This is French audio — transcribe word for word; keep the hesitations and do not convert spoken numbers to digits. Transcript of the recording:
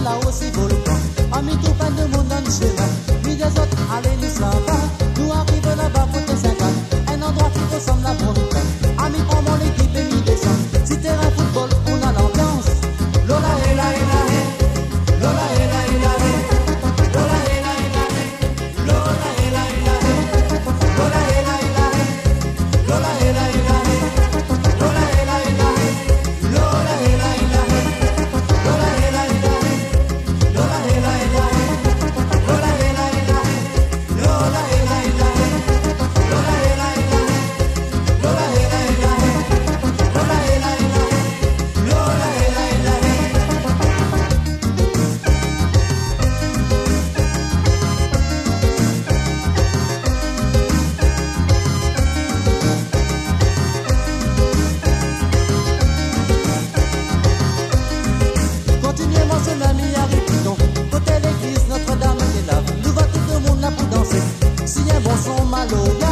là aussi volcan. Amis tout plein de monde dans le chemin. Puis des autres, allez, nous s'en va. Nous arrivons là-bas pour tes cinquante. Un endroit qui ressemble à Volcan. Amis, prends mon équipe et m'y descend. Si terrain football, on a l'ambiance. Lola, hela, hela, he. Lola, hela, hela, he. Lola, hela, hela, he. Lola, hela, hela, he. Lola, hela, hela, he. Lola, hela, hela, he. Lola, hela, hela, he. Lola, hela, hela, he. Lola, hela, hela, he. Lola, hela, hela, he. Lola, hela, hela, he. Lola, hela, hela, he. Lola, hela, hela, he. Lola, hela, hela, he. Lola, hela, hela, he. Lola, hela, hela, he. Continuez mon son ami, arrive-t-on. Côté l'église, Notre-Dame des Laves. Nous va tout le monde là pour danser. Si un bon son malo.